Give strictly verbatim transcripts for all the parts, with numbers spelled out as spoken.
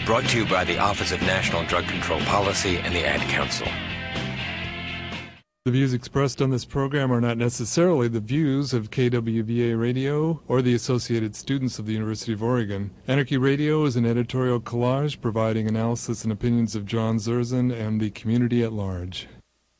Brought to you by the Office of National Drug Control Policy and the Ad Council. The views expressed on this program are not necessarily the views of K W V A Radio or the associated students of the University of Oregon. Anarchy Radio is an editorial collage providing analysis and opinions of John Zerzan and the community at large.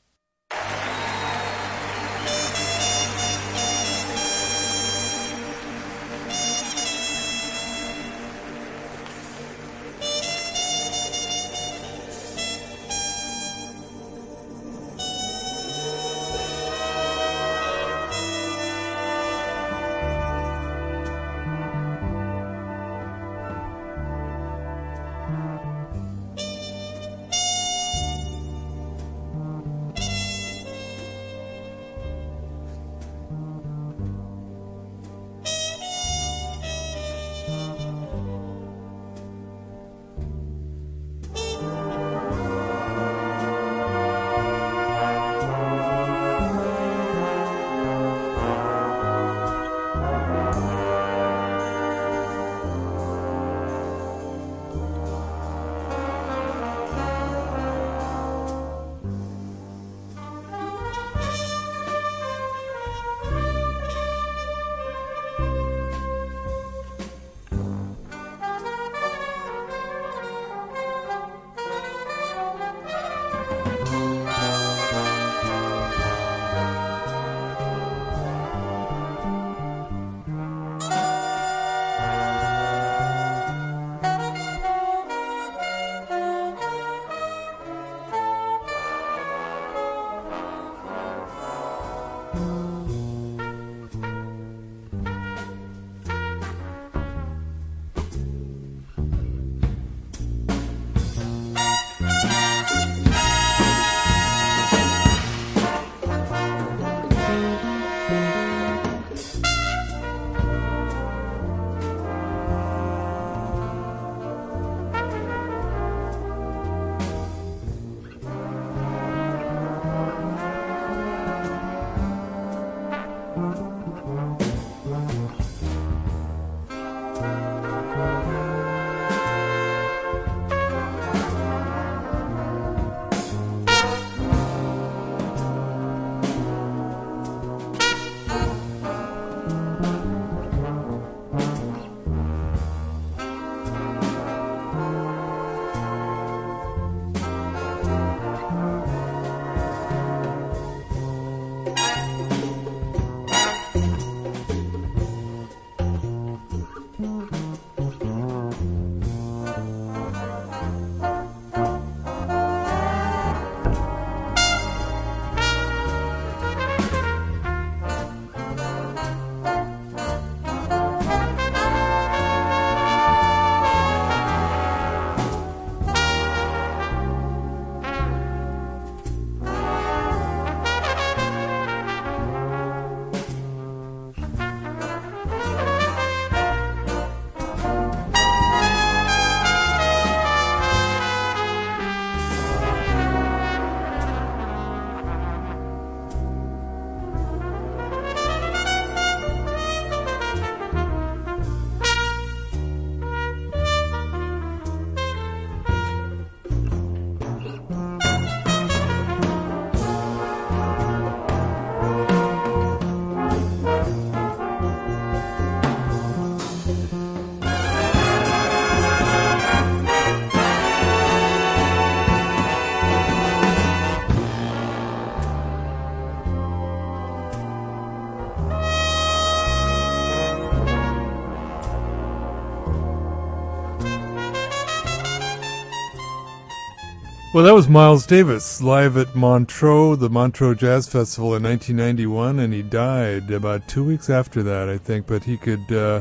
Well, that was Miles Davis live at Montreux, the Montreux Jazz Festival in nineteen ninety-one, and he died about two weeks after that, I think. But he could, uh,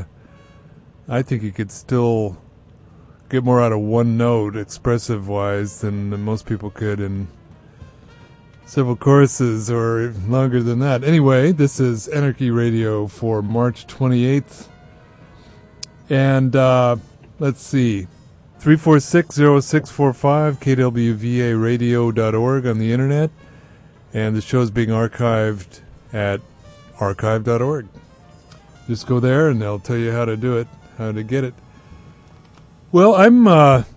I think he could still get more out of one note, expressive-wise, than most people could in several choruses or longer than that. Anyway, this is Anarchy Radio for March twenty-eighth. And uh, let's see. three four six, zero six four five, K W V A radio dot org on the internet. And the show's being archived at archive dot org. Just go there and they'll tell you how to do it, how to get it. Well, I'm uh,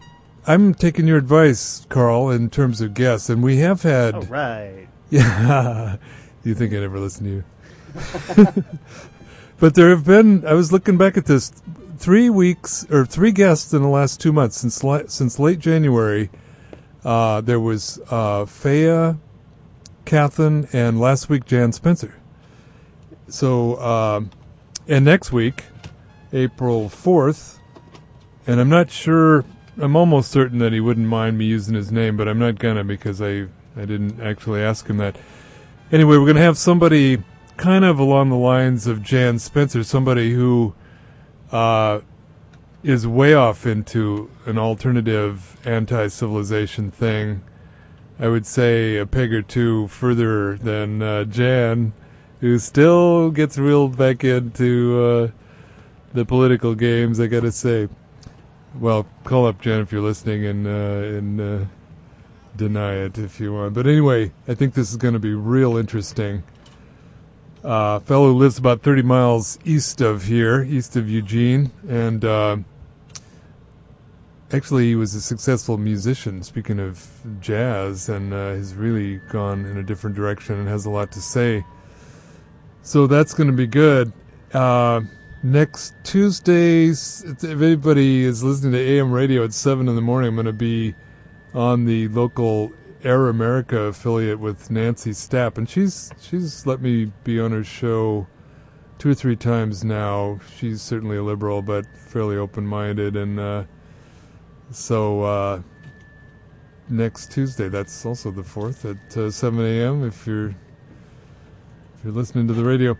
I'm taking your advice, Carl, in terms of guests, and we have had. Oh, right. Yeah. You think I never listen to you? But there have been. I was looking back at this. Three weeks or three guests in the last two months since since late January. Uh, there was uh, Faya, Catherine, and last week Jan Spencer. So, uh, and next week, April fourth, and I'm not sure. I'm almost certain that he wouldn't mind me using his name, but I'm not gonna because I I didn't actually ask him that. Anyway, we're gonna have somebody kind of along the lines of Jan Spencer, somebody who. Uh, is way off into an alternative anti-civilization thing. I would say a peg or two further than uh, Jan, who still gets reeled back into uh, the political games, I gotta say. Well, call up Jan if you're listening and, uh, and uh, deny it if you want. But anyway, I think this is going to be real interesting. Uh, fellow who lives about thirty miles east of here, east of Eugene, and uh, actually he was a successful musician, speaking of jazz, and uh, has really gone in a different direction and has a lot to say. So that's going to be good. Uh, next Tuesdays, if anybody is listening to A M radio at seven in the morning, I'm going to be on the local Air America affiliate with Nancy Stapp, and she's she's let me be on her show two or three times now. She's certainly a liberal, but fairly open-minded, and uh, so uh, next Tuesday, that's also the fourth at uh, seven a.m. If you're if you're listening to the radio.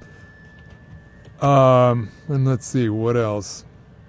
Um, and let's see what else.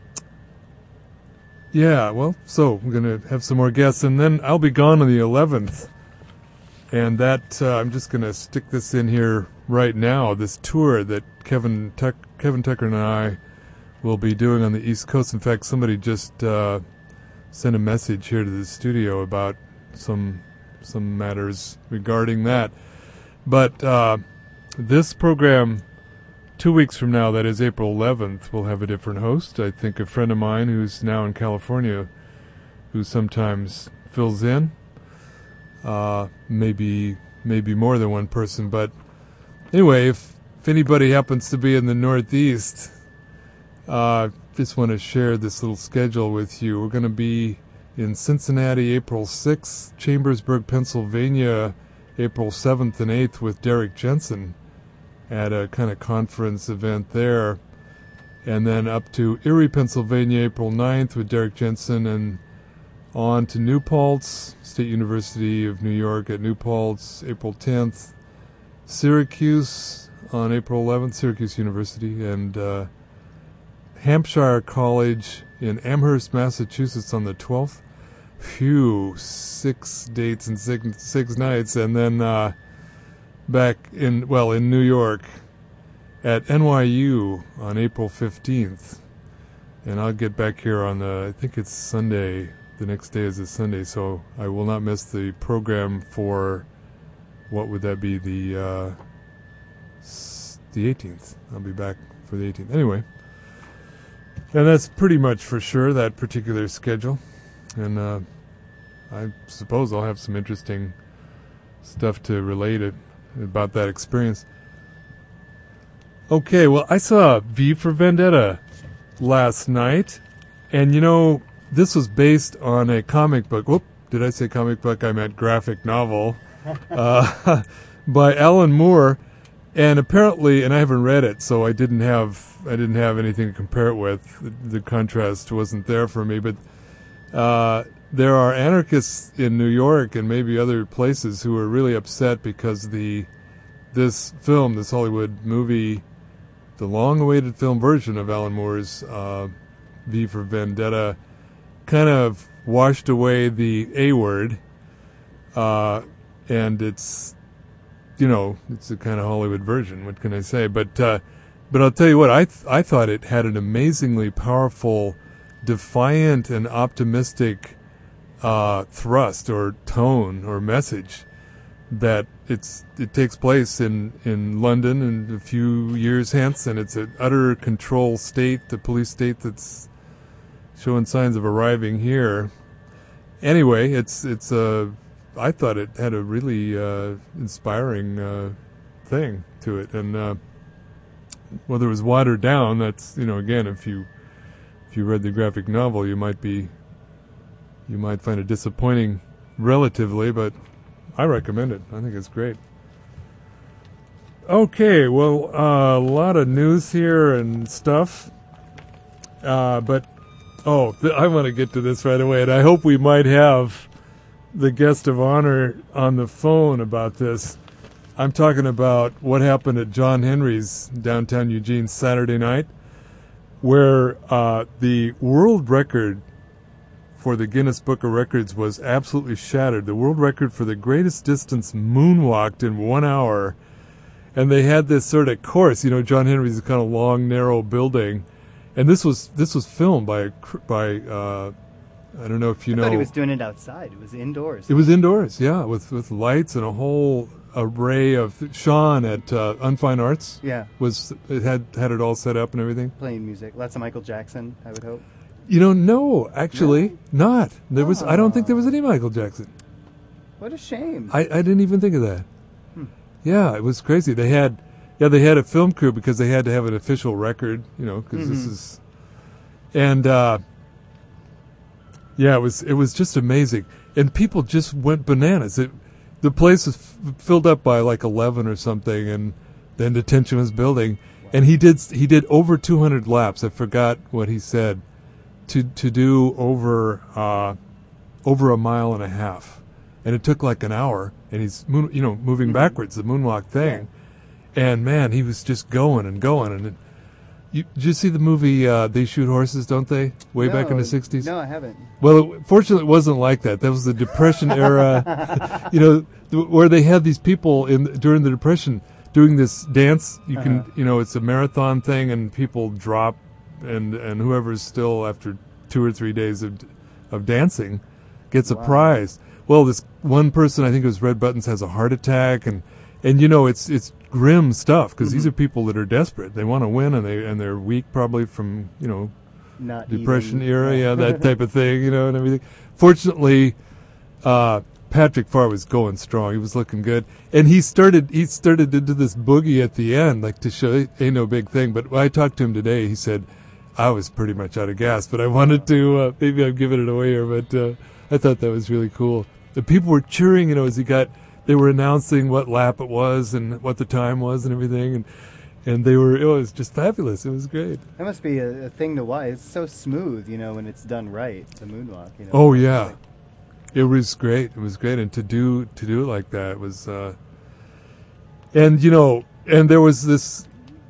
Yeah, well, so we're going to have some more guests, and then I'll be gone on the eleventh. And that, uh, I'm just going to stick this in here right now, this tour that Kevin Tuck- Kevin Tucker and I will be doing on the East Coast. In fact, somebody just uh, sent a message here to the studio about some some matters regarding that. But uh, this program, two weeks from now, that is April eleventh, will have a different host. I think a friend of mine who's now in California, who sometimes fills in, uh, maybe maybe more than one person. But anyway, if, if anybody happens to be in the Northeast, uh, just want to share this little schedule with you. We're going to be in Cincinnati April sixth, Chambersburg, Pennsylvania, April seventh and eighth with Derek Jensen at a kind of conference event there, and then up to Erie, Pennsylvania, April ninth with Derek Jensen, and on to New Paltz, State University of New York at New Paltz, April tenth, Syracuse on April eleventh, Syracuse University, and uh, Hampshire College in Amherst, Massachusetts on the twelfth. Phew, six dates and six, six nights, and then uh, back in, well, in New York at N Y U on April fifteenth. And I'll get back here on the, I think it's Sunday, the next day is a Sunday, so I will not miss the program for, what would that be, the, uh, the eighteenth. I'll be back for the eighteenth. Anyway, and that's pretty much for sure, that particular schedule. And uh, I suppose I'll have some interesting stuff to relate it, about that experience. Okay, well, I saw V for Vendetta last night, and you know, this was based on a comic book. Whoop, did I say comic book? I meant graphic novel uh, by Alan Moore, and apparently, and I haven't read it, so I didn't have I didn't have anything to compare it with. The, the contrast wasn't there for me, but uh, there are anarchists in New York and maybe other places who are really upset because the this film, this Hollywood movie, the long-awaited film version of Alan Moore's uh, V for Vendetta, kind of washed away the A word, uh, and it's, you know, it's a kind of Hollywood version. What can I say? But uh, but I'll tell you what, I th- I thought it had an amazingly powerful, defiant and optimistic uh, thrust or tone or message. That it's it takes place in, in London in a few years hence, and it's an utter control state, the police state that's showing signs of arriving here. anyway, it's it's a. I thought it had a really uh, inspiring uh, thing to it, and uh, whether it was watered down, that's you know again, if you if you read the graphic novel, you might be you might find it disappointing relatively, but I recommend it. I think it's great. Okay, well, uh, a lot of news here and stuff, uh, but oh, th- I want to get to this right away, and I hope we might have the guest of honor on the phone about this. I'm talking about what happened at John Henry's downtown Eugene Saturday night, where uh, the world record for the Guinness Book of Records was absolutely shattered. The world record for the greatest distance moonwalked in one hour. And they had this sort of course, you know, John Henry's a kind of long, narrow building, and this was this was filmed by by uh, I don't know if you I know. I thought he was doing it outside. It was indoors. It was indoors, yeah, with with lights and a whole array of. Sean at uh, Unfine Arts, yeah, was it had had it all set up and everything. Playing music, lots of Michael Jackson, I would hope. You know, no, actually, no? not. There was. Oh. I don't think there was any Michael Jackson. What a shame. I, I didn't even think of that. Yeah, it was crazy. They had, yeah, they had a film crew because they had to have an official record, you know, because mm-hmm. this is, and uh, yeah, it was it was just amazing, and people just went bananas. It, the place was f- filled up by like eleven or something, and then the tension was building, wow. and he did he did over two hundred laps. I forgot what he said, to to do over uh, over a mile and a half, and it took like an hour. And he's, moon, you know, moving mm-hmm. backwards, the moonwalk thing. Yeah. And, man, he was just going and going. And it, you, did you see the movie uh, They Shoot Horses, Don't They? Way no, back in the sixties? No, I haven't. Well, it, fortunately, it wasn't like that. That was the Depression era, you know, th- where they had these people in during the Depression doing this dance. You uh-huh. can, you know, it's a marathon thing, and people drop, and, and whoever's still after two or three days of of dancing gets wow. a prize. Well, this one person, I think it was Red Buttons, has a heart attack, and, and you know it's it's grim stuff because mm-hmm. these are people that are desperate. They want to win, and they and they're weak probably from you know Not Depression eating. era, yeah, that type of thing, you know, and everything. Fortunately, uh, Patrick Farr was going strong. He was looking good, and he started he started into this boogie at the end, like to show ain't no big thing. But when I talked to him today, he said I was pretty much out of gas, but I wanted to. Uh, maybe I'm giving it away here, but uh, I thought that was really cool. The people were cheering, you know, as he got, they were announcing what lap it was and what the time was and everything. And, and they were, it was just fabulous. It was great. That must be a, a thing to watch. It's so smooth, you know, when it's done right, the moonwalk, you know. Oh, yeah. It was great. It was great. And to do, to do it like that was, uh, and, you know, and there was this,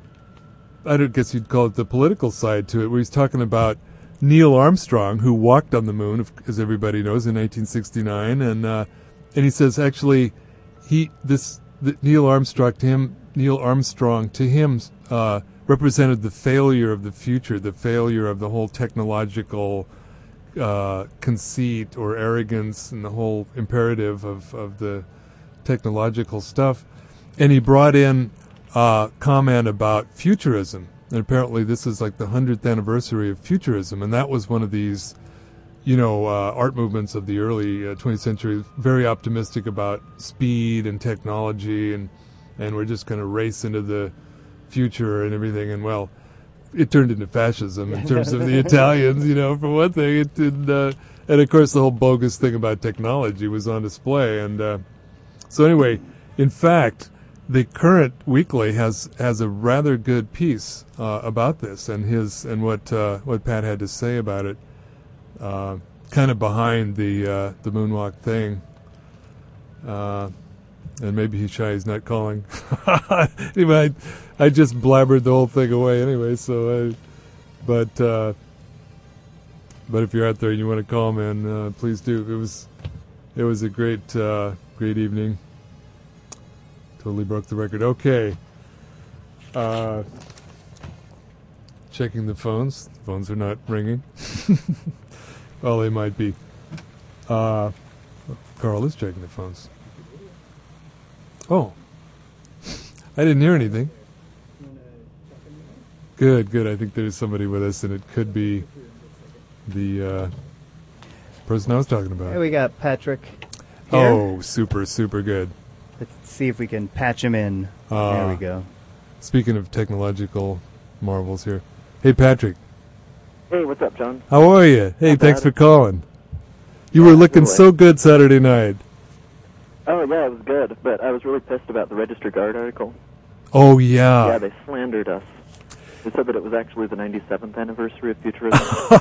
I don't guess you'd call it the political side to it, where he's talking about Neil Armstrong, who walked on the moon, as everybody knows, in nineteen sixty-nine, and uh, and he says actually, he this the, Neil Armstrong to him, Neil Armstrong to him uh, represented the failure of the future, the failure of the whole technological uh, conceit or arrogance, and the whole imperative of of the technological stuff, and he brought in uh, comment about futurism. And apparently this is like the hundredth anniversary of futurism, and that was one of these, you know, uh, art movements of the early uh, twentieth century, very optimistic about speed and technology, and, and we're just going to race into the future and everything. And, well, it turned into fascism in terms of the Italians, you know, for one thing. It did, uh, and, of course, the whole bogus thing about technology was on display. And uh, so anyway, in fact, the current weekly has, has a rather good piece uh, about this and his and what uh, what Pat had to say about it, uh, kind of behind the uh, the moonwalk thing. Uh, and maybe he's shy he's not calling. Anyway, I, I just blabbered the whole thing away anyway. So, I, but uh, but if you're out there and you want to call, man, uh, please do. It was it was a great uh, great evening. Totally broke the record. Okay. Uh, checking the phones. The phones are not ringing. Well, they might be. Uh, Carl is checking the phones. Oh. I didn't hear anything. Good, good. I think there's somebody with us, and it could be the uh, person I was talking Hey, about. we got Patrick here. Oh, super, super good. Let's see if we can patch him in. Ah. There we go. Speaking of technological marvels here. Hey, Patrick. Hey, what's up, John? How are you? Hey, Not thanks bad. for calling. You Yeah, were looking absolutely. so good Saturday night. Oh, yeah, it was good, but I was really pissed about the Register Guard article. Oh, yeah. Yeah, they slandered us. They said that it was actually the ninety-seventh anniversary of Futurism.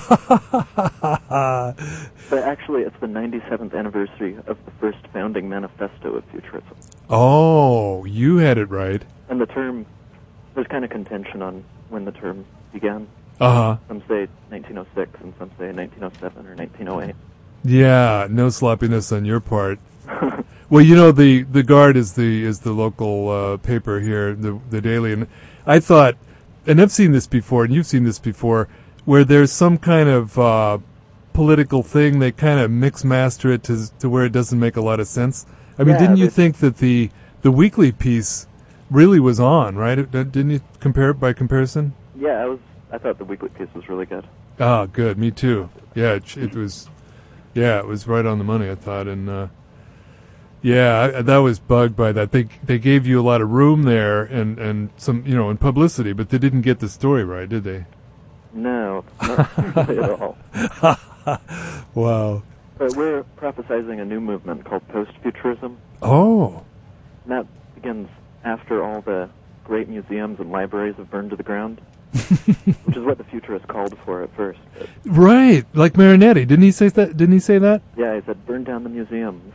But actually, it's the ninety-seventh anniversary of the first founding manifesto of Futurism. Oh, you had it right. And the term, there's kind of contention on when the term began. Uh-huh. Some say nineteen oh six, and some say nineteen oh seven or nineteen oh eight. Yeah, no sloppiness on your part. Well, you know, the, the Guard is the is the local uh, paper here, the the Daily, and I thought, and I've seen this before, and you've seen this before, where there's some kind of uh, political thing, they kind of mix master it to to where it doesn't make a lot of sense. I mean, Yeah, didn't you they- think that the the weekly piece really was on, right? It- Didn't you compare it by comparison? Yeah, I was. I thought the weekly piece was really good. Ah, good. Me too. Yeah, it, it was. Yeah, it was right on the money, I thought, and uh, yeah, I, that was bugged by that. They they gave you a lot of room there and and some you know and publicity, but they didn't get the story right, did they? No, not really at all. Wow. But we're prophesizing a new movement called post-futurism. Oh. And that begins after all the great museums and libraries have burned to the ground, which is what the futurists called for at first. But Right, like Marinetti. Didn't he say that? Didn't he say that? yeah, he said, burn down the museums.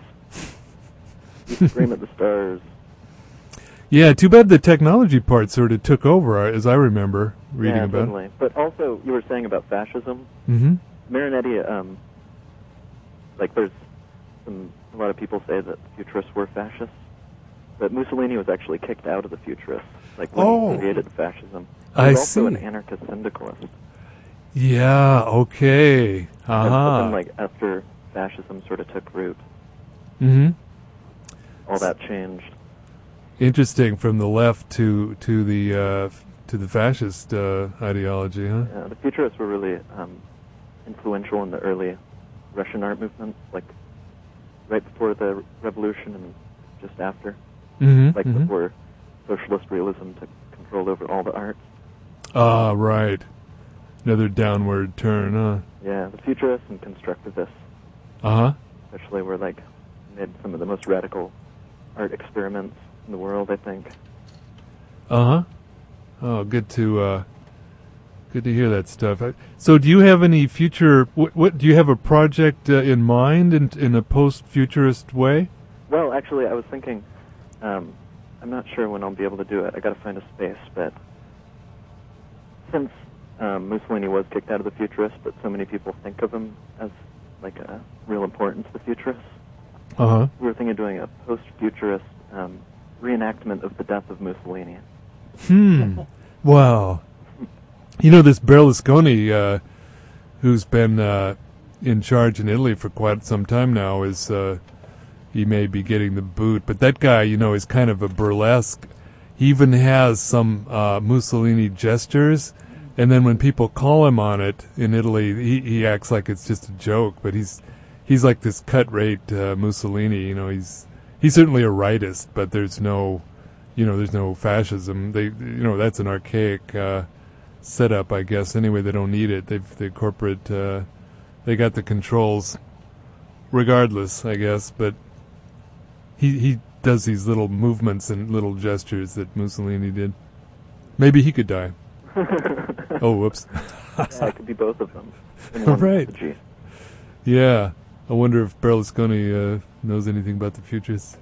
You scream at the stars. Yeah. Too bad the technology part sort of took over, uh, as I remember reading yeah, about. totally. But also, you were saying about fascism. Mm-hmm. Marinetti, um, like there's some, a lot of people say that the futurists were fascists, but Mussolini was actually kicked out of the futurists, like when Oh. he created fascism. He I was also see. an anarchist syndicalist. Yeah. Okay. And- Uh But then, huh. like, after fascism sort of took root, Mm-hmm. all that changed. Interesting, from the left to to the uh, f- to the fascist uh, ideology, huh? Uh, the futurists were really um, influential in the early Russian art movement, like right before the revolution and just after, Mm-hmm. like mm-hmm. before socialist realism took control over all the art. Ah, right. Another downward turn, huh? Yeah, the futurists and constructivists, Uh huh. especially, were like made some of the most radical art experiments in the world, I think. Uh huh. Oh, good to uh, good to hear that stuff. I- So, do you have any future? What, what do you have a project uh, in mind in in a post-futurist way? Well, actually, I was thinking, um, I'm not sure when I'll be able to do it. I got to find a space, but since um, Mussolini was kicked out of the futurists, but so many people think of him as like a real importance to the futurists, Uh huh. we were thinking of doing a post-futurist um, reenactment of the death of Mussolini. Hmm. Wow. You know, this Berlusconi, uh, who's been uh, in charge in Italy for quite some time now, is uh, he may be getting the boot. But that guy, you know, is kind of a burlesque. He even has some uh, Mussolini gestures, and then when people call him on it in Italy, he, he acts like it's just a joke. But he's he's like this cut-rate uh, Mussolini. You know, he's he's certainly a rightist, but there's no, you know, there's no fascism. They, you know, that's an archaic uh, setup, I guess. Anyway, they don't need it. They've the corporate, uh, they got the controls, regardless, I guess. But he he does these little movements and little gestures that Mussolini did. Maybe he could die. Oh, whoops. Yeah, it could be both of them. in All one right. effigy. Yeah, I wonder if Berlusconi uh, knows anything about the futures.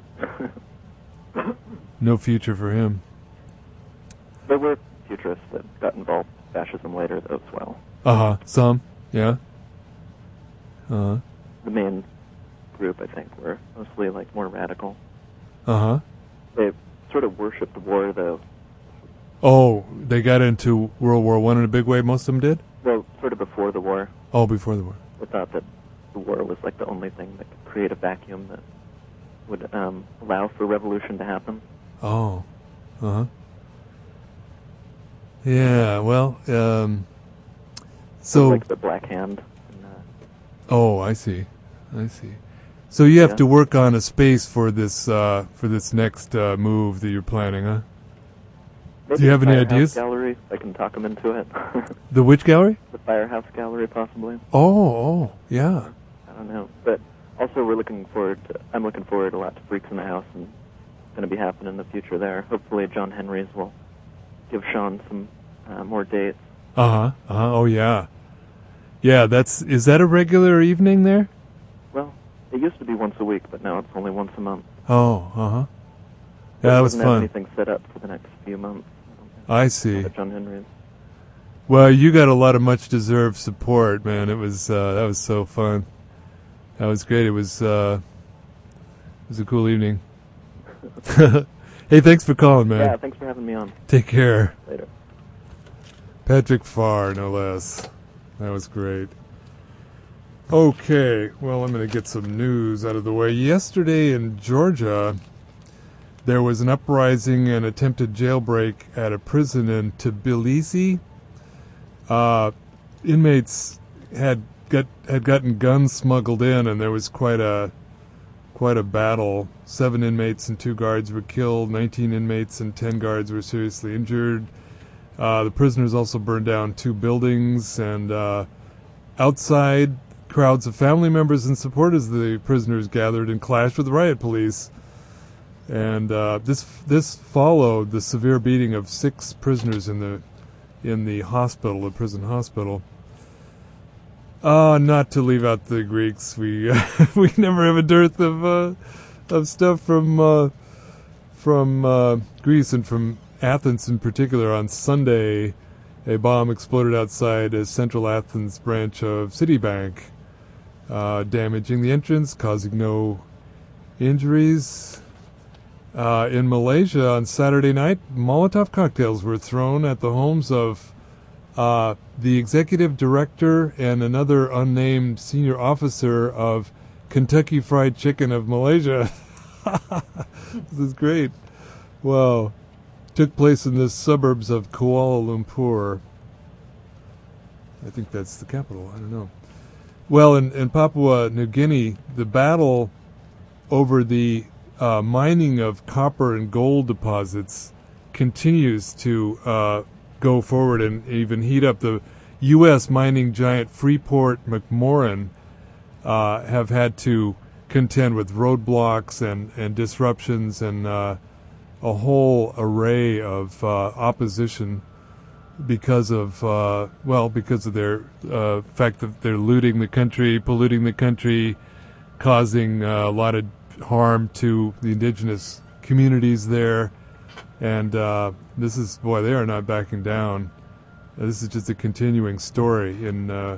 No future for him. There were futurists that got involved in fascism later, though, as well. Uh huh. Some. Yeah. Uh huh. The main group, I think, were mostly like more radical. Uh huh. They sort of worshipped war, though. Oh, they got into World War One in a big way. Most of them did. Well, sort of before the war. Oh, before the war. They thought that the war was like the only thing that could create a vacuum that would um, allow for revolution to happen. Oh. Uh huh. Yeah. Well. Um. So. like the Black Hand. And, uh, Oh, I see. I see. So you have Yeah. to work on a space for this uh, for this next uh, move that you're planning, huh? Maybe Do you have the any Firehouse ideas? Gallery. I can talk them into it. The which gallery? The Firehouse Gallery, possibly. Oh, oh, yeah. I don't know, but also we're looking forward. To, I'm looking forward to a lot to Freaks in the House, and it's going to be happening in the future there. Hopefully, John Henry's will give Sean some uh, more dates. Uh huh. Uh huh. Oh, yeah. Yeah. That's is that a regular evening there? Well, it used to be once a week, but now it's only once a month. Oh, uh huh. But Yeah, it that was doesn't have fun. anything set up for the next few months. I see. At John Henry's. Well, you got a lot of much deserved support, man. It was uh, that was so fun. That was great. It was uh, it was a cool evening. Hey, thanks for calling, man. Yeah, thanks for having me on. Take care. Later. Patrick Farr, no less. That was great. Okay, well, I'm going to get some news out of the way. Yesterday in Georgia, there was an uprising and attempted jailbreak at a prison in Tbilisi. Uh, inmates had got had gotten guns smuggled in, and there was quite a quite a battle. Seven inmates and two guards were killed. Nineteen inmates and ten guards were seriously injured. Uh, the prisoners also burned down two buildings, and uh, outside, crowds of family members and supporters of the prisoners gathered and clashed with riot police. And uh, this this followed the severe beating of six prisoners in the in the hospital, the prison hospital. Uh, not to leave out the Greeks, we we never have a dearth of uh, of stuff from uh, from uh, Greece and from Athens in particular. On Sunday, a bomb exploded outside a central Athens branch of Citibank, uh, damaging the entrance, causing no injuries. Uh, in Malaysia on Saturday night, Molotov cocktails were thrown at the homes of uh, the executive director and another unnamed senior officer of Kentucky Fried Chicken of Malaysia. This is great. Wow. Took place in the suburbs of Kuala Lumpur. I think that's the capital. I don't know. Well, in, in Papua New Guinea, the battle over the uh, mining of copper and gold deposits continues to uh, go forward and even heat up. The U S mining giant Freeport-McMoRan uh, have had to contend with roadblocks and, and disruptions and uh, a whole array of uh, opposition because of, uh, well, because of their uh, fact that they're looting the country, polluting the country, causing uh, a lot of harm to the indigenous communities there. And uh, this is, boy, they are not backing down. Uh, this is just a continuing story in uh,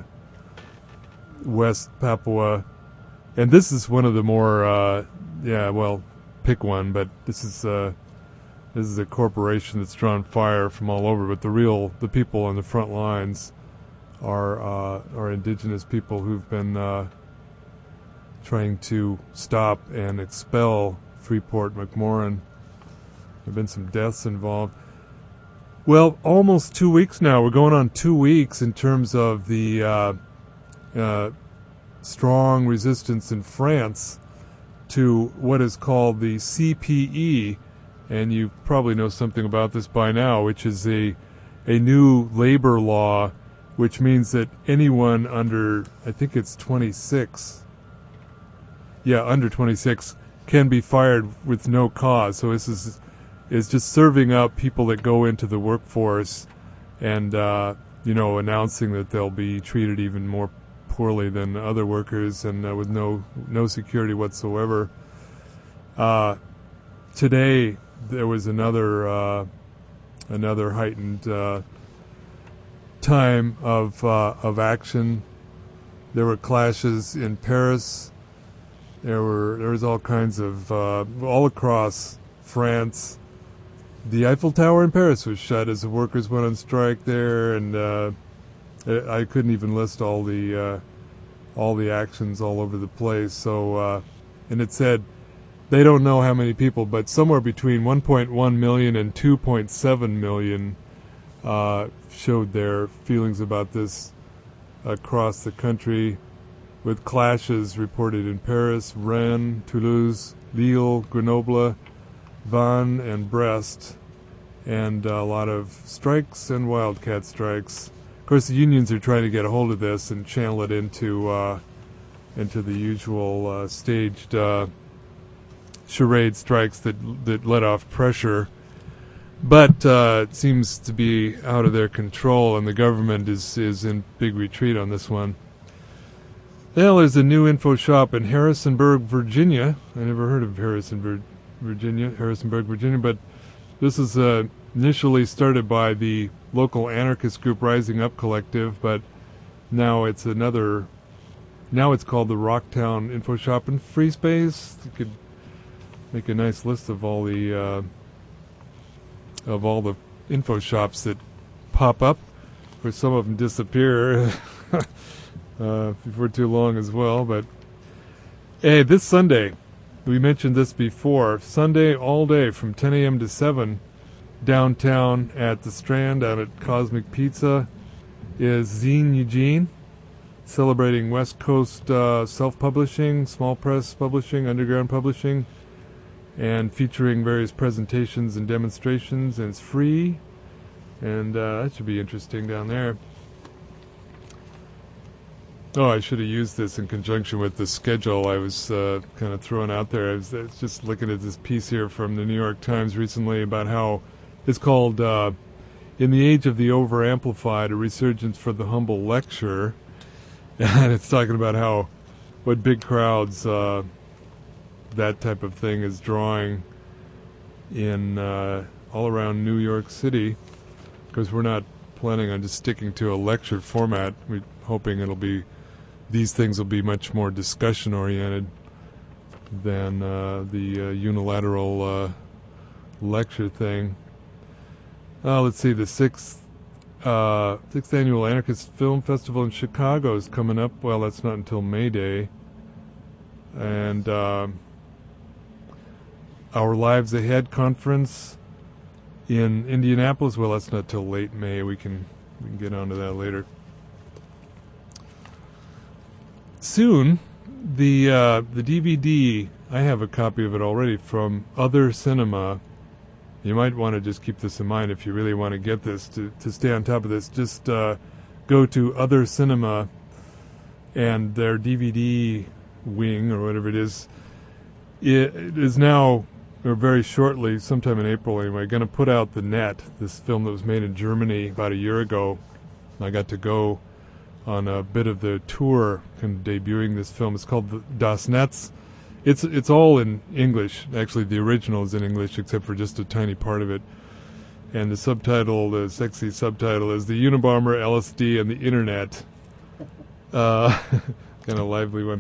West Papua. And this is one of the more, uh, yeah, well, pick one, but this is... Uh, This is a corporation that's drawn fire from all over, but the real, the people on the front lines are uh, are indigenous people who've been uh, trying to stop and expel Freeport-McMoRan. There have been some deaths involved. Well, almost two weeks now. We're going on two weeks in terms of the uh, uh, strong resistance in France to what is called the C P E, and you probably know something about this by now, which is a a new labor law, which means that anyone under, I think it's twenty-six, yeah, under twenty-six, can be fired with no cause. So this is is just serving up people that go into the workforce and, uh, you know, announcing that they'll be treated even more poorly than other workers and uh, with no no security whatsoever. Uh, today, there was another uh, another heightened uh, time of uh, of action. There were clashes in Paris. There were there was all kinds of uh, all across France. The Eiffel Tower in Paris was shut as the workers went on strike there, and uh, I couldn't even list all the uh, all the actions all over the place. So, uh, and it said, they don't know how many people, but somewhere between one point one million and two point seven million uh, showed their feelings about this across the country. with clashes reported in Paris, Rennes, Toulouse, Lille, Grenoble, Vannes, and Brest, and a lot of strikes and wildcat strikes. Of course, the unions are trying to get a hold of this and channel it into uh, into the usual uh, staged uh, charade strikes that that let off pressure. But uh, it seems to be out of their control, and the government is, is in big retreat on this one. Well, there's a new info shop in Harrisonburg, Virginia. I never heard of Harrisonburg, Virginia, Harrisonburg, Virginia, but this is uh, initially started by the local anarchist group Rising Up Collective, but now it's another, now it's called the Rocktown Info Shop and Free Space. You could make a nice list of all the uh, of all the info shops that pop up, or some of them disappear uh, before too long as well. But hey, this Sunday, we mentioned this before, Sunday all day from ten a.m. to seven, downtown at the Strand, out at Cosmic Pizza, is Zine Eugene, celebrating West Coast uh, self-publishing, small press publishing, underground publishing, and featuring various presentations and demonstrations, and it's free, and uh, that should be interesting down there. Oh, I should have used this in conjunction with the schedule I was uh, kind of throwing out there. I was, I was just looking at this piece here from the New York Times recently about how it's called uh, In the Age of the Over-Amplified, A Resurgence for the Humble Lecture, and it's talking about how what big crowds uh, that type of thing is drawing in uh, all around New York City, because we're not planning on just sticking to a lecture format. We're hoping it'll be, these things will be much more discussion oriented than uh, the uh, unilateral uh, lecture thing. Uh, let's see, the sixth uh, sixth annual Anarchist Film Festival in Chicago is coming up. Well, that's not until May Day, and Uh, Our Lives Ahead conference in Indianapolis. Well, that's not till late May. We can we can get onto that later. Soon, the uh, the D V D. I have a copy of it already from Other Cinema. You might want to just keep this in mind if you really want to get this to to stay on top of this. Just uh, go to Other Cinema and their D V D wing or whatever it is. It is now, or very shortly, sometime in April anyway, going to put out The Net, this film that was made in Germany about a year ago. I got to go on a bit of the tour kind of debuting this film. It's called Das Netz. It's it's all in English. Actually, the original is in English, except for just a tiny part of it. And the subtitle, the sexy subtitle, is The Unabomber, L S D, and the Internet. Uh, kind of lively one.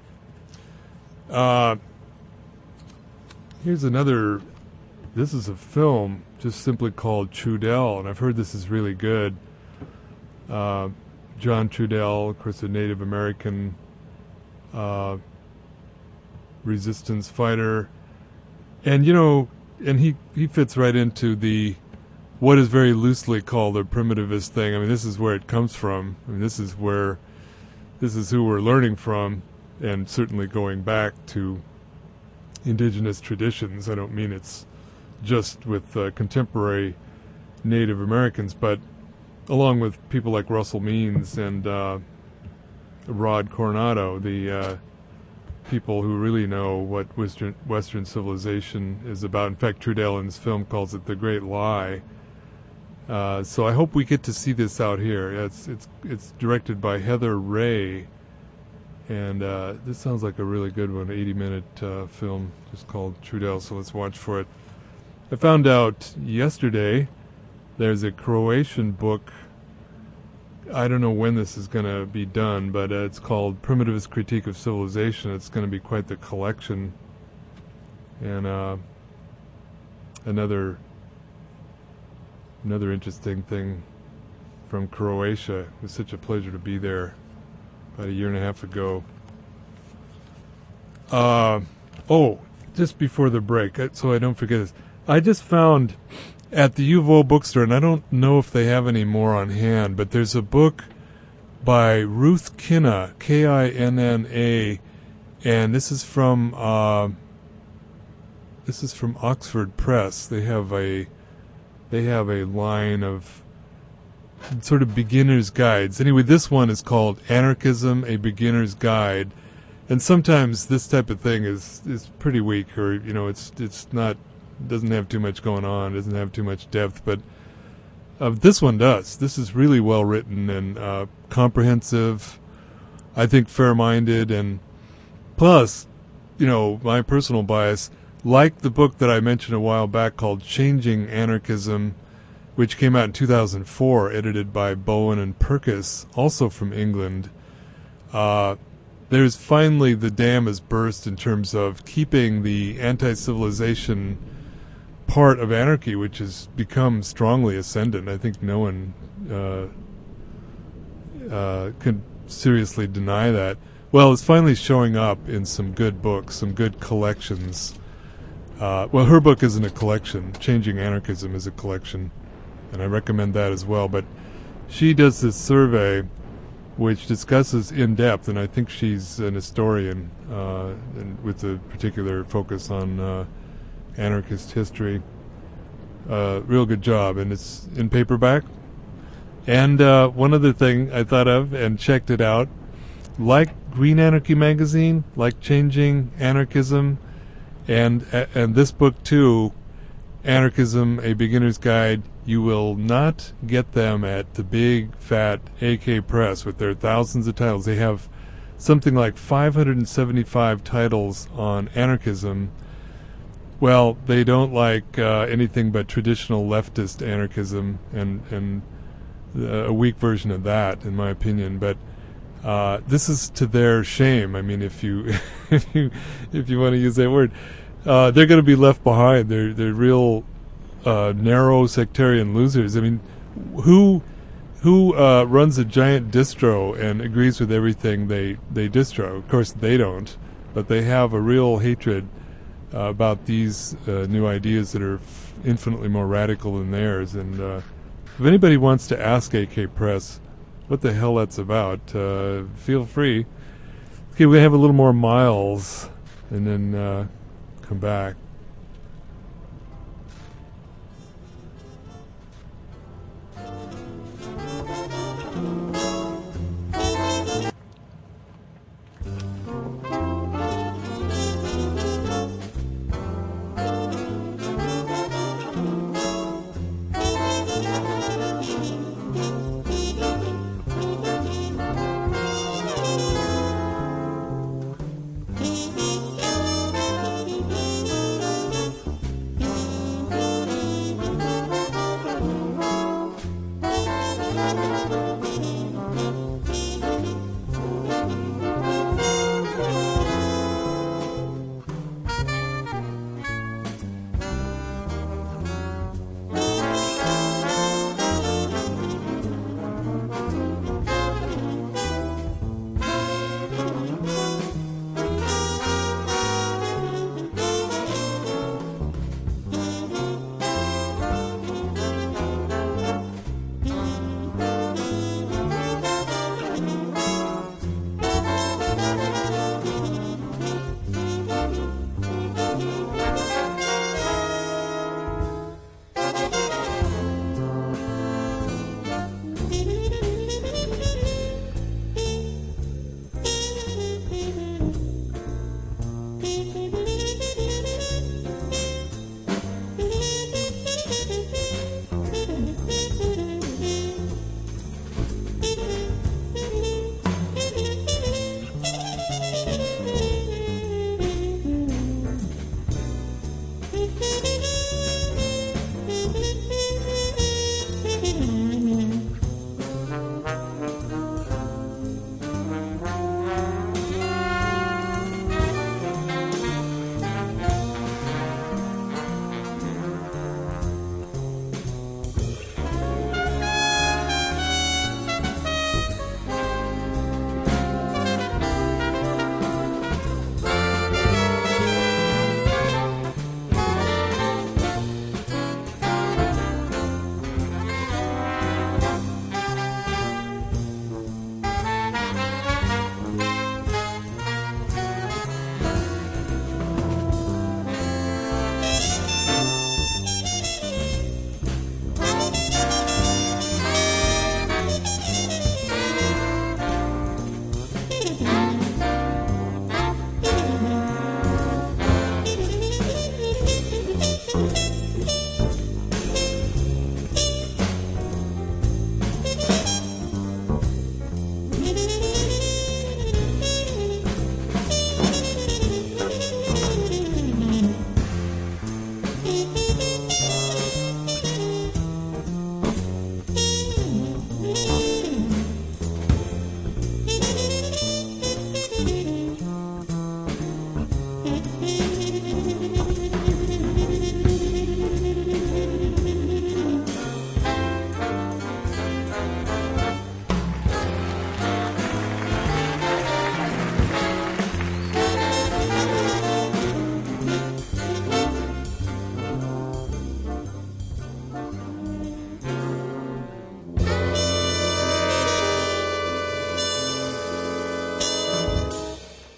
Uh, here's another, this is a film just simply called Trudell, and I've heard this is really good. Uh, John Trudell, of course, a Native American uh, resistance fighter. And, you know, and he, he fits right into the, what is very loosely called a primitivist thing. I mean, this is where it comes from. I mean, this is where, this is who we're learning from, and certainly going back to indigenous traditions. I don't mean it's just with uh, contemporary Native Americans, but along with people like Russell Means and uh, Rod Coronado, the uh, people who really know what Western, Western civilization is about. In fact, Trudell in his film calls it The Great Lie. Uh, so I hope we get to see this out here. It's it's it's directed by Heather Ray, and uh, this sounds like a really good one, eighty-minute uh, film just called Trudell, so let's watch for it. I found out yesterday there's a Croatian book. I don't know when this is going to be done, but uh, it's called Primitivist Critique of Civilization. It's going to be quite the collection. And uh, another another interesting thing from Croatia. It was such a pleasure to be there about a year and a half ago. Uh, oh, just before the break, so I don't forget this, I just found at the Uvo bookstore, and I don't know if they have any more on hand, but there's a book by Ruth Kinna, K I N N A, and this is from uh, this is from Oxford Press. They have a they have a line of sort of beginner's guides. Anyway, this one is called Anarchism: A Beginner's Guide, and sometimes this type of thing is is pretty weak, or you know, it's it's not doesn't have too much going on, doesn't have too much depth, but. Uh, this one does. This is really well written and uh, comprehensive, I think fair-minded, and plus, you know, my personal bias, like the book that I mentioned a while back called Changing Anarchism, which came out in two thousand four, edited by Bowen and Purkis, also from England. Uh, there's finally the dam has burst in terms of keeping the anti-civilization part of anarchy, which has become strongly ascendant. I think no one uh, uh, could seriously deny that. Well, it's finally showing up in some good books, some good collections. Uh, well, her book isn't a collection. Changing Anarchism is a collection, and I recommend that as well. But she does this survey which discusses in depth, and I think she's an historian uh, and with a particular focus on uh, anarchist history. Uh, real good job, and it's in paperback. And uh, one other thing I thought of and checked it out, like Green Anarchy magazine, like Changing Anarchism, and and this book too, Anarchism: A Beginner's Guide. You will not get them at the big fat A K Press with their thousands of titles. They have something like five hundred seventy-five titles on anarchism. Well, they don't like uh, anything but traditional leftist anarchism, and and uh, a weak version of that, in my opinion. But uh, this is to their shame. I mean, if you if you if you want to use that word, uh, they're going to be left behind. They're they're real uh, narrow sectarian losers. I mean, who who uh, runs a giant distro and agrees with everything they they distro? Of course, they don't, but they have a real hatred Uh, about these uh, new ideas that are f- infinitely more radical than theirs. And uh, if anybody wants to ask A K Press what the hell that's about, uh, feel free. Okay, we're going to have a little more Miles and then uh, come back.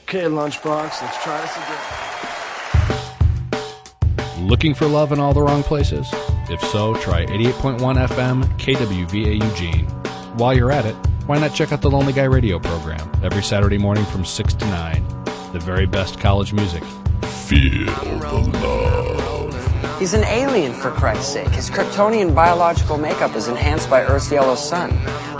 Okay, Lunchbox, let's try this again. Looking for love in all the wrong places? If so, try eighty-eight point one F M K W V A Eugene. While you're at it, why not check out the Lonely Guy radio program every Saturday morning from six to nine? The very best college music. Feel the love. He's an alien, for Christ's sake. His Kryptonian biological makeup is enhanced by Earth's yellow sun.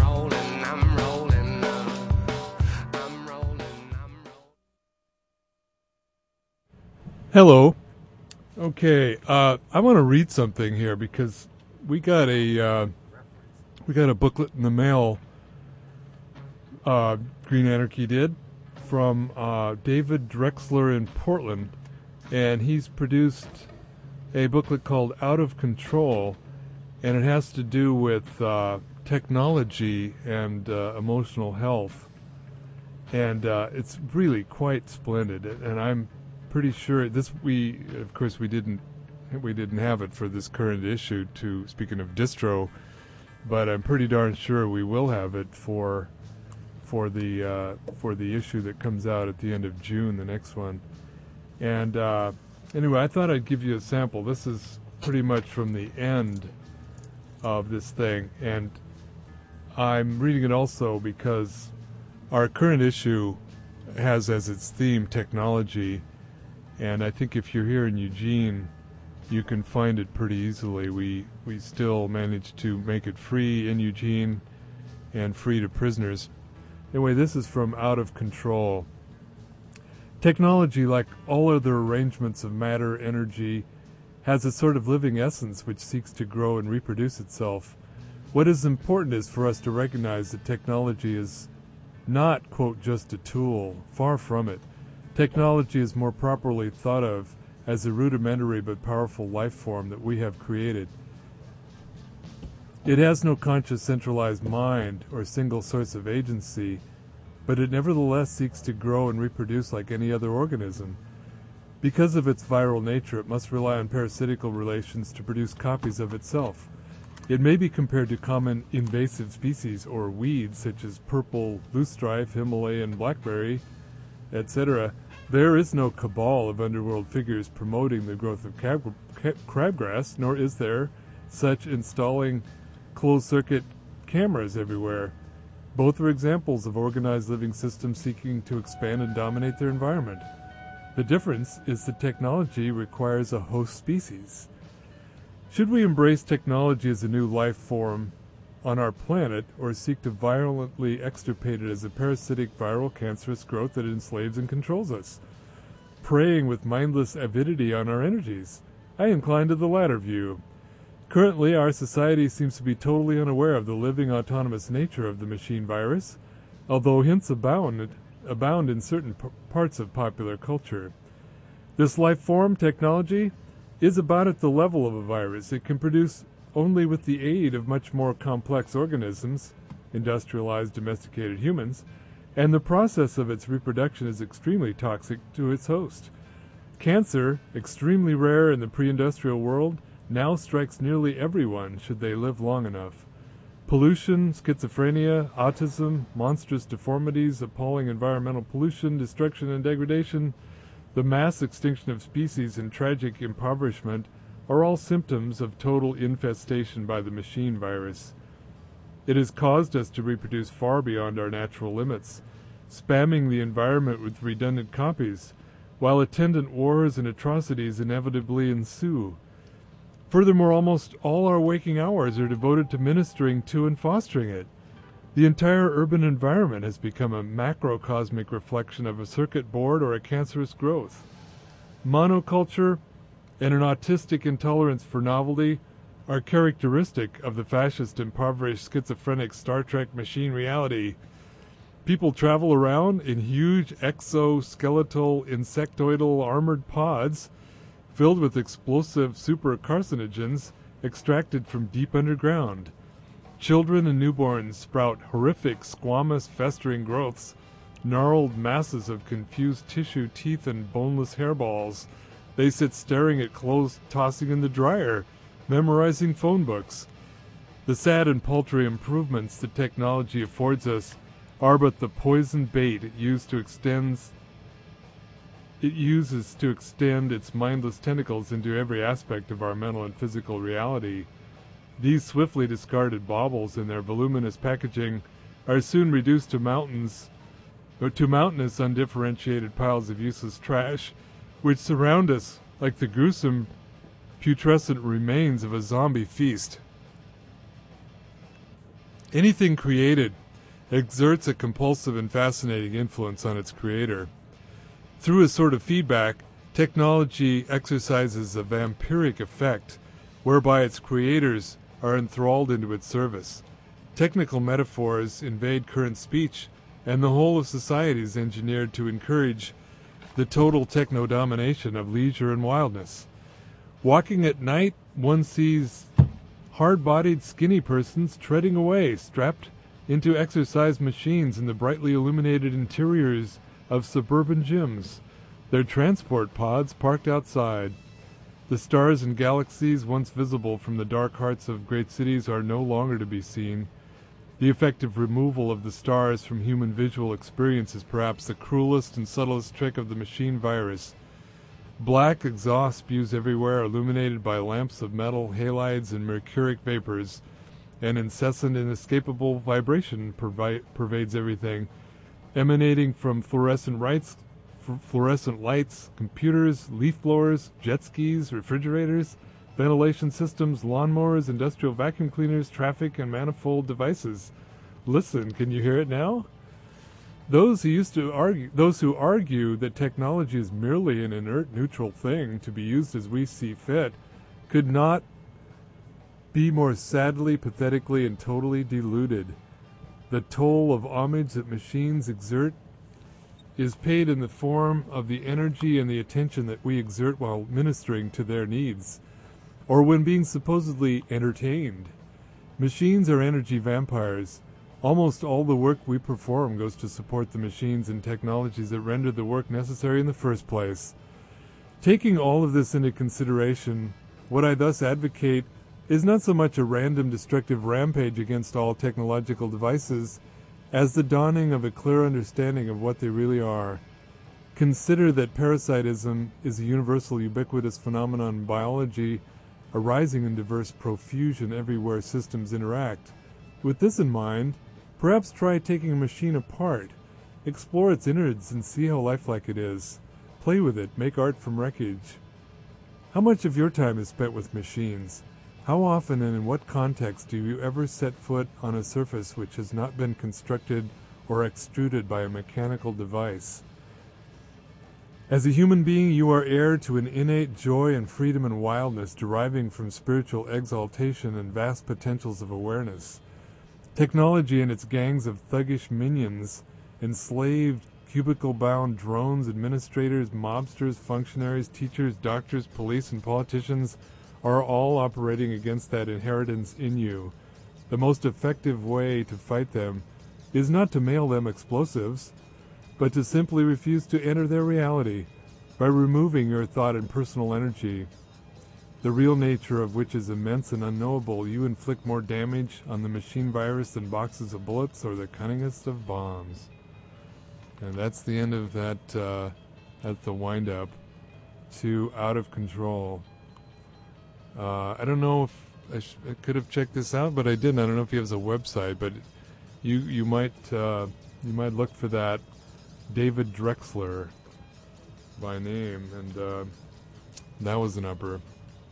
Hello. Okay, uh, I want to read something here because we got a uh, we got a booklet in the mail. Uh, Green Anarchy did from uh, David Drexler in Portland, and he's produced a booklet called Out of Control, and it has to do with uh, technology and uh, emotional health, and uh, it's really quite splendid. And I'm pretty sure this we of course we didn't we didn't have it for this current issue, to speaking of distro, but I'm pretty darn sure we will have it for for the uh, for the issue that comes out at the end of June, the next one. And uh, anyway, I thought I'd give you a sample. This is pretty much from the end of this thing, and I'm reading it also because our current issue has as its theme technology. And I think if you're here in Eugene, you can find it pretty easily. We we still managed to make it free in Eugene and free to prisoners. Anyway, this is from Out of Control. Technology, like all other arrangements of matter, energy, has a sort of living essence which seeks to grow and reproduce itself. What is important is for us to recognize that technology is not, quote, just a tool. Far from it. Technology is more properly thought of as a rudimentary but powerful life form that we have created. It has no conscious centralized mind or single source of agency, but it nevertheless seeks to grow and reproduce like any other organism. Because of its viral nature, it must rely on parasitical relations to produce copies of itself. It may be compared to common invasive species or weeds such as purple loosestrife, Himalayan blackberry, et cetera. There is no cabal of underworld figures promoting the growth of crab, crabgrass, nor is there such installing closed-circuit cameras everywhere. Both are examples of organized living systems seeking to expand and dominate their environment. The difference is that technology requires a host species. Should we embrace technology as a new life form on our planet, or seek to violently extirpate it as a parasitic, viral, cancerous growth that enslaves and controls us, preying with mindless avidity on our energies? I incline to the latter view. Currently, our society seems to be totally unaware of the living autonomous nature of the machine virus, although hints abound, abound in certain p- parts of popular culture. This life form, technology, is about at the level of a virus. It can produce only with the aid of much more complex organisms, industrialized domesticated humans, and the process of its reproduction is extremely toxic to its host. Cancer, extremely rare in the pre-industrial world, now strikes nearly everyone should they live long enough. Pollution, schizophrenia, autism, monstrous deformities, appalling environmental pollution, destruction and degradation, the mass extinction of species and tragic impoverishment are all symptoms of total infestation by the machine virus. It has caused us to reproduce far beyond our natural limits, spamming the environment with redundant copies, while attendant wars and atrocities inevitably ensue. Furthermore, almost all our waking hours are devoted to ministering to and fostering it. The entire urban environment has become a macrocosmic reflection of a circuit board or a cancerous growth. Monoculture and an autistic intolerance for novelty are characteristic of the fascist, impoverished, schizophrenic Star Trek machine reality. People travel around in huge exoskeletal, insectoidal armored pods filled with explosive super carcinogens extracted from deep underground. Children and newborns sprout horrific, squamous, festering growths, gnarled masses of confused tissue, teeth, and boneless hairballs. They sit staring at clothes tossing in the dryer, memorizing phone books. The sad and paltry improvements that technology affords us are but the poison bait it used to extend it uses to extend its mindless tentacles into every aspect of our mental and physical reality. These swiftly discarded baubles in their voluminous packaging are soon reduced to mountains, or to mountainous undifferentiated piles of useless trash, which surround us like the gruesome, putrescent remains of a zombie feast. Anything created exerts a compulsive and fascinating influence on its creator. Through a sort of feedback, technology exercises a vampiric effect whereby its creators are enthralled into its service. Technical metaphors invade current speech, and the whole of society is engineered to encourage the total techno-domination of leisure and wildness. Walking at night, one sees hard-bodied, skinny persons treading away, strapped into exercise machines in the brightly illuminated interiors of suburban gyms, their transport pods parked outside. The stars and galaxies once visible from the dark hearts of great cities are no longer to be seen. The effective removal of the stars from human visual experience is perhaps the cruelest and subtlest trick of the machine virus. Black exhaust spews everywhere, illuminated by lamps of metal, halides, and mercuric vapors. An incessant, inescapable vibration pervi- pervades everything, emanating from fluorescent lights, f- fluorescent lights, computers, leaf blowers, jet skis, refrigerators, ventilation systems, lawnmowers, industrial vacuum cleaners, traffic, and manifold devices. Listen, can you hear it now? Those who used to argue, those who argue that technology is merely an inert, neutral thing to be used as we see fit, could not be more sadly, pathetically, and totally deluded. The toll of homage that machines exert is paid in the form of the energy and the attention that we exert while ministering to their needs, or when being supposedly entertained. Machines are energy vampires. Almost all the work we perform goes to support the machines and technologies that render the work necessary in the first place. Taking all of this into consideration, what I thus advocate is not so much a random destructive rampage against all technological devices as the dawning of a clear understanding of what they really are. Consider that parasitism is a universal ubiquitous phenomenon in biology arising in diverse profusion everywhere systems interact. With this in mind, perhaps try taking a machine apart, explore its innards and see how lifelike it is. Play with it, make art from wreckage. How much of your time is spent with machines? How often and in what context do you ever set foot on a surface which has not been constructed or extruded by a mechanical device? As a human being, you are heir to an innate joy and freedom and wildness deriving from spiritual exaltation and vast potentials of awareness. Technology and its gangs of thuggish minions, enslaved, cubicle-bound drones, administrators, mobsters, functionaries, teachers, doctors, police, and politicians are all operating against that inheritance in you. The most effective way to fight them is not to mail them explosives, but to simply refuse to enter their reality by removing your thought and personal energy, the real nature of which is immense and unknowable. You inflict more damage on the machine virus than boxes of bullets or the cunningest of bombs. And that's the end of that, uh, that's the wind-up to Out of Control. Uh, I don't know if I, sh- I could have checked this out, but I didn't. I don't know if he has a website, but you you might uh, you might look for that, David Drexler by name, and uh, that was an upper.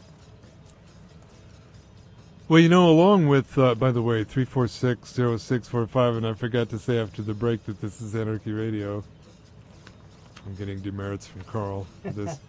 Well, you know, along with, uh, by the way, three four six, zero six four five, and I forgot to say after the break that this is Anarchy Radio. I'm getting demerits from Carl for this.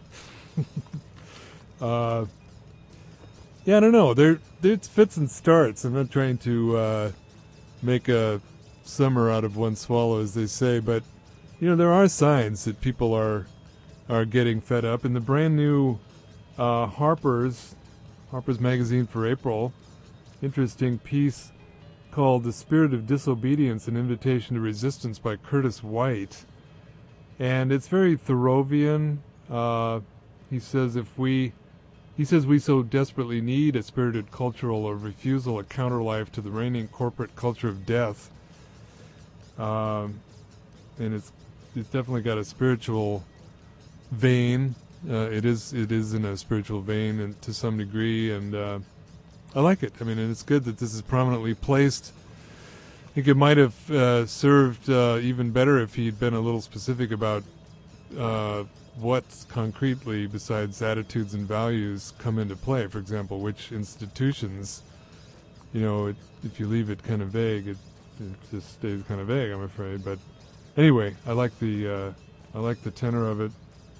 uh, yeah, I don't know. There, there's fits and starts. I'm not trying to uh, make a summer out of one swallow, as they say, but, you know, there are signs that people are are getting fed up. In the brand new uh, Harper's, Harper's Magazine for April, interesting piece called The Spirit of Disobedience, An Invitation to Resistance by Curtis White. And it's very Thoreauvian. Uh, he says if we, he says we so desperately need a spirited cultural or refusal, a counterlife to the reigning corporate culture of death. Um, and it's, it's definitely got a spiritual vein. Uh, it is it is in a spiritual vein, and to some degree, and uh, I like it. I mean, and it's good that this is prominently placed. I think it might have uh, served uh, even better if he'd been a little specific about uh, what concretely, besides attitudes and values, come into play. For example, which institutions. You know, it, if you leave it kind of vague, it, it just stays kind of vague, I'm afraid. But anyway, I like the uh, I like the tenor of it.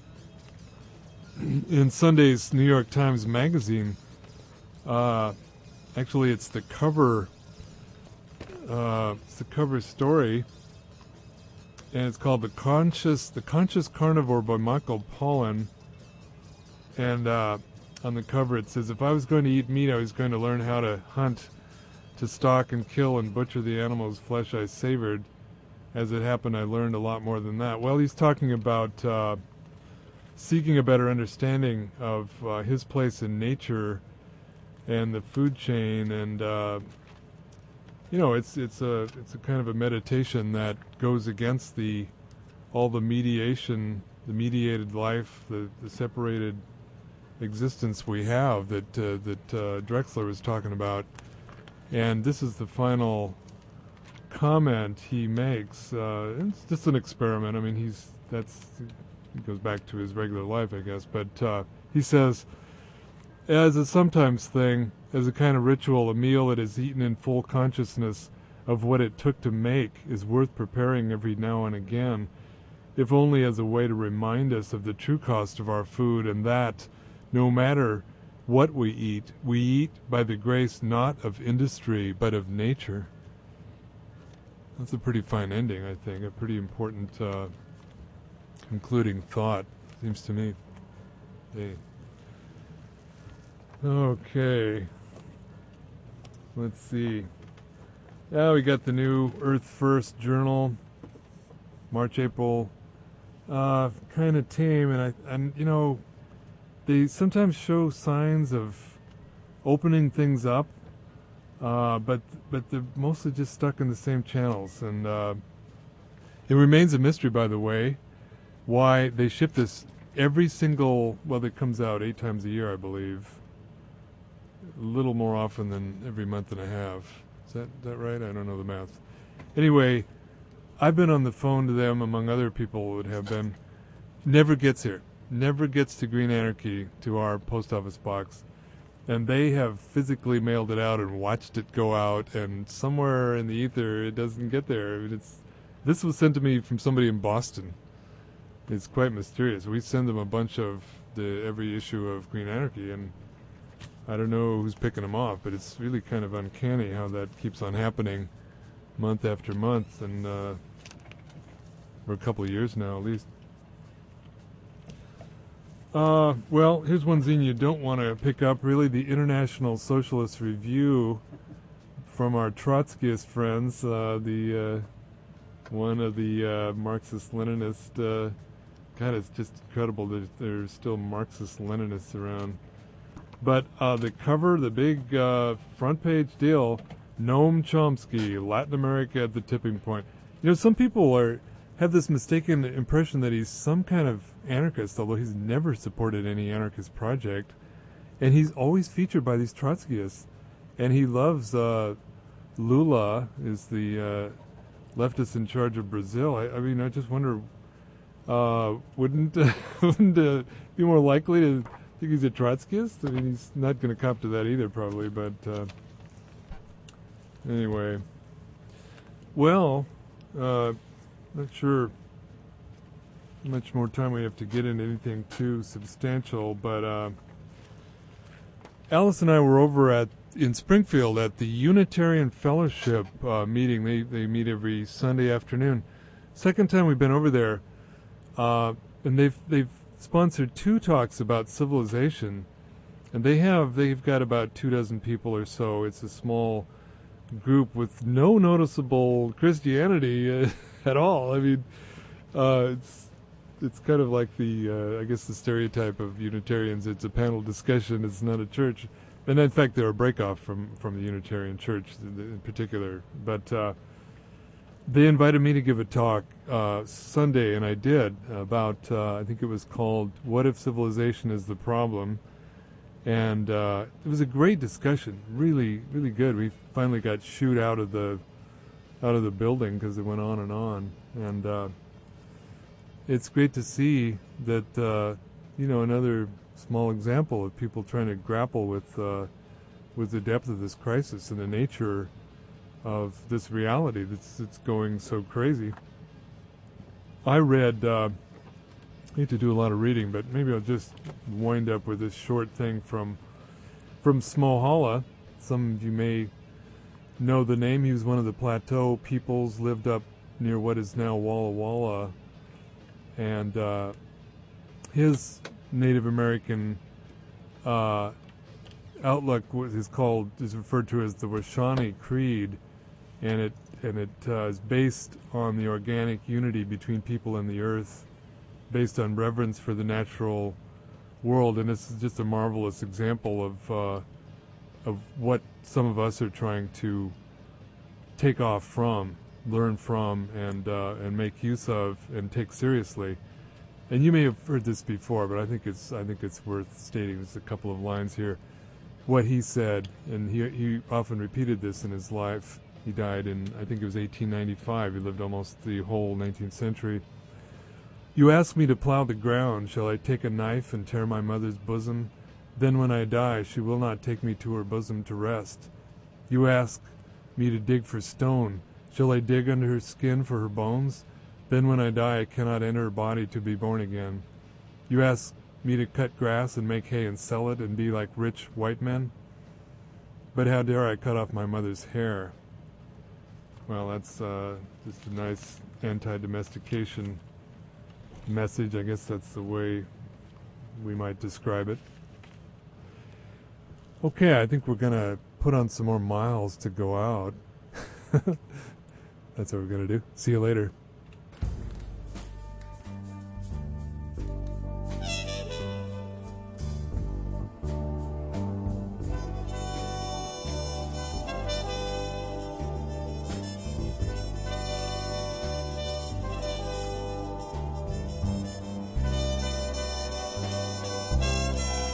In Sunday's New York Times Magazine, uh, actually, it's the cover. Uh, it's the cover story, and it's called "The Conscious The Conscious Carnivore" by Michael Pollan. And uh, on the cover, it says, "If I was going to eat meat, I was going to learn how to hunt, to stalk and kill and butcher the animal's flesh I savored. As it happened, I learned a lot more than that." Well, he's talking about uh, seeking a better understanding of uh, his place in nature and the food chain, and uh, you know, it's it's a it's a kind of a meditation that goes against the all the mediation, the mediated life, the, the separated existence we have that uh, that uh, Drexler was talking about. And this is the final comment he makes. Uh, it's just an experiment. I mean, he's that's he goes back to his regular life, I guess. But uh, he says, as a sometimes thing, as a kind of ritual, a meal that is eaten in full consciousness of what it took to make is worth preparing every now and again, if only as a way to remind us of the true cost of our food, and that, no matter what we eat, we eat by the grace not of industry, but of nature. That's a pretty fine ending, I think, a pretty important uh, concluding thought, seems to me. Hey. Okay. Let's see. Yeah, we got the new Earth First Journal, March, April. Uh, kind of tame, and I, and you know, they sometimes show signs of opening things up, uh, but but they're mostly just stuck in the same channels, and uh, it remains a mystery, by the way, why they ship this every single. Well, it comes out eight times a year, I believe. A little more often than every month and a half. Is that that right? I don't know the math. Anyway, I've been on the phone to them, among other people would have been. Never gets here. Never gets to Green Anarchy, to our post office box. And they have physically mailed it out and watched it go out, and somewhere in the ether it doesn't get there. I mean, it's, this was sent to me from somebody in Boston. It's quite mysterious. We send them a bunch of the every issue of Green Anarchy, and I don't know who's picking them off, but it's really kind of uncanny how that keeps on happening month after month, and uh, for a couple of years now at least. Uh, well, here's one zine you don't want to pick up, really, the International Socialist Review from our Trotskyist friends, uh, the uh, one of the uh, Marxist-Leninist. Uh, God, it's just incredible that there's still Marxist-Leninists around. But uh, the cover, the big uh, front page deal, Noam Chomsky, Latin America at the tipping point. You know, some people are have this mistaken impression that he's some kind of anarchist, although he's never supported any anarchist project. And he's always featured by these Trotskyists. And he loves uh, Lula, is the uh, leftist in charge of Brazil. I, I mean, I just wonder, uh, wouldn't, wouldn't uh, be more likely to think he's a Trotskyist? I mean, he's not going to cop to that either, probably, but uh, anyway. Well, uh, not sure how much more time we have to get into anything too substantial, but uh, Alice and I were over at in Springfield at the Unitarian Fellowship uh, meeting. They they meet every Sunday afternoon. Second time we've been over there, uh, and they've they've sponsored two talks about civilization, and they have they've got about two dozen people or so. It's a small group with no noticeable Christianity uh, at all. I mean, uh, it's it's kind of like the uh, I guess the stereotype of Unitarians. It's a panel discussion. It's not a church, and in fact they're a breakoff from from the Unitarian Church in particular. But uh, they invited me to give a talk uh, Sunday, and I did, about, uh, I think it was called What If Civilization is the Problem? And uh, it was a great discussion, really, really good. We finally got shooed out of the out of the building because it went on and on. And uh, it's great to see that, uh, you know, another small example of people trying to grapple with uh, with the depth of this crisis and the nature of this reality that's, that's going so crazy. I read, uh, I hate to do a lot of reading, but maybe I'll just wind up with this short thing from from Smohalla. Some of you may know the name. He was one of the Plateau peoples, lived up near what is now Walla Walla, and uh, his Native American uh, outlook was, is called is referred to as the Washani Creed, and it and it uh, is based on the organic unity between people and the earth, based on reverence for the natural world. And this is just a marvelous example of uh, of what some of us are trying to take off from, learn from, and uh, and make use of, and take seriously. And you may have heard this before, but I think it's I think it's worth stating. Just a couple of lines here. What he said, and he he often repeated this in his life. He died in, I think it was eighteen ninety-five. He lived almost the whole nineteenth century. You ask me to plow the ground. Shall I take a knife and tear my mother's bosom? Then when I die, she will not take me to her bosom to rest. You ask me to dig for stone. Shall I dig under her skin for her bones? Then when I die, I cannot enter her body to be born again. You ask me to cut grass and make hay and sell it and be like rich white men? But how dare I cut off my mother's hair? Well, that's uh, just a nice anti-domestication message. I guess that's the way we might describe it. Okay, I think we're going to put on some more miles to go out. That's what we're going to do. See you later.